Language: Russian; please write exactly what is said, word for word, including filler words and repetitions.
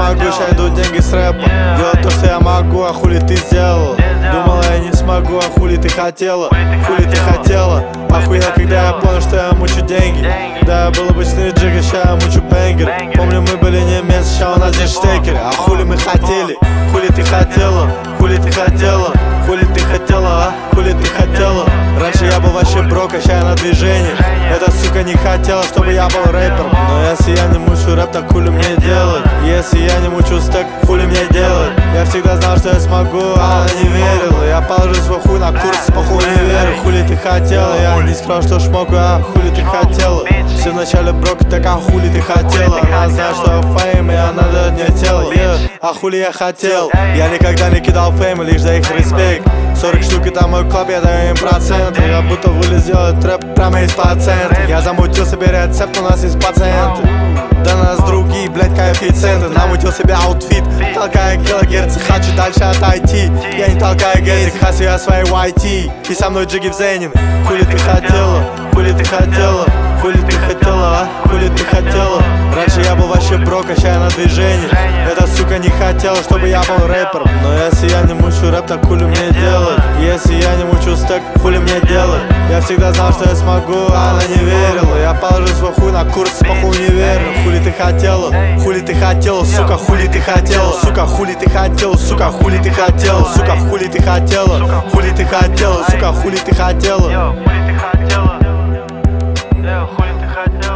могу, ща идут деньги с рэпа. Делал то, что я могу, а хули ты сделала? Думала, я не смогу, а хули ты хотела? Хули ты хотела? Охуела, когда я понял, что я мучу деньги. Да, я был обычный джиггер, ща я мучу бэнгер. Помню, мы были не место, ща у нас здесь штекеры. А хули мы хотели? Хули ты хотела? Хули ты хотела? Хули ты хотела, а? Хули ты хотела? Раньше я был вообще брок, а ща я на движении. Эта сука не хотела, чтобы я был рэпером. Но если я не мучу рэп, так хули мне делать? Если я не мучу стэк, хули мне делать? Я всегда знал, что я смогу, а она не верила. Я положу свой хуй на курс, похуй не верю. Хули ты хотела? Я не сказал, что шмогу, а хули ты хотела? Все в начале брок, так а хули ты хотела? Она знает, что я фейм, и она дает мне тело, yeah. А хули я хотел? Я никогда не кидал фейм, лишь за их респект. Сорок штук это мой клуб, я даю им проценты. Я будто вылез делать трэп прямо из пациента. Я замутил себе рецепт, у нас есть пациенты. Да нас другие, блять, коэффициенты. Намутил себе аутфит, толкая килогерцы. Хочу дальше отойти, я не толкаю гейзик. Хасю я свои уай ти, и со мной джиги в Зенин. Хули ты хотела? Хули ты хотела? Хули ты хотела, а? Хули ты хотела? Раньше я был вообще брок, а ща я на движении. Эта сука не хотела, чтобы я был рэпером. Но если я не мучу рэп, так хули мне делать? Если я не мучу стэк, хули мне делать? Я всегда знал, что я смогу, а она не верила. Я положу свой хуй на курс, похуй не верю. Хули ты хотела? Хули ты хотела? Сука, хули ты хотела? Сука, хули ты хотела? Сука, хули ты хотела? Сука, хули ты хотела? Хули ты хотела? Сука, хули ты хотела? Хули ты хотела? Хули ты хотела?